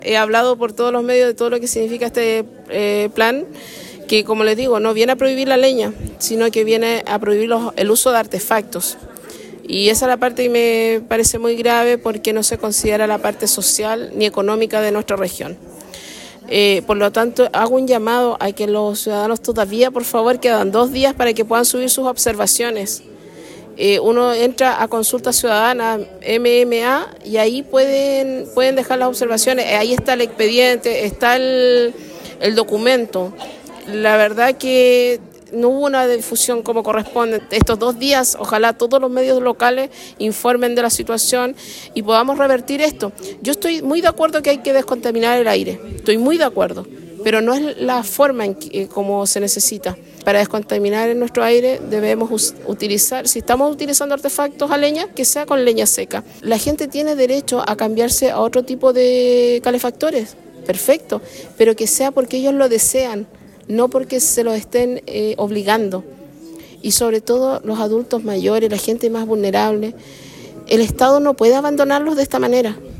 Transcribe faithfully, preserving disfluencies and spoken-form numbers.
He hablado por todos los medios de todo lo que significa este eh, plan, que como les digo, no viene a prohibir la leña, sino que viene a prohibir los, el uso de artefactos. Y esa es la parte que me parece muy grave porque no se considera la parte social ni económica de nuestra región. Eh, por lo tanto, hago un llamado a que los ciudadanos todavía, por favor, quedan dos días para que puedan subir sus observaciones. Eh, uno entra a Consulta Ciudadana, M M A, y ahí pueden, pueden dejar las observaciones. Ahí está el expediente, está el, el documento. La verdad que no hubo una difusión como corresponde. Estos dos días, ojalá todos los medios locales informen de la situación y podamos revertir esto. Yo estoy muy de acuerdo que hay que descontaminar el aire, estoy muy de acuerdo, pero no es la forma en que, como se necesita. Para descontaminar en nuestro aire debemos utilizar, si estamos utilizando artefactos a leña, que sea con leña seca. La gente tiene derecho a cambiarse a otro tipo de calefactores, perfecto, pero que sea porque ellos lo desean, no porque se los estén eh, obligando. Y sobre todo los adultos mayores, la gente más vulnerable, el Estado no puede abandonarlos de esta manera.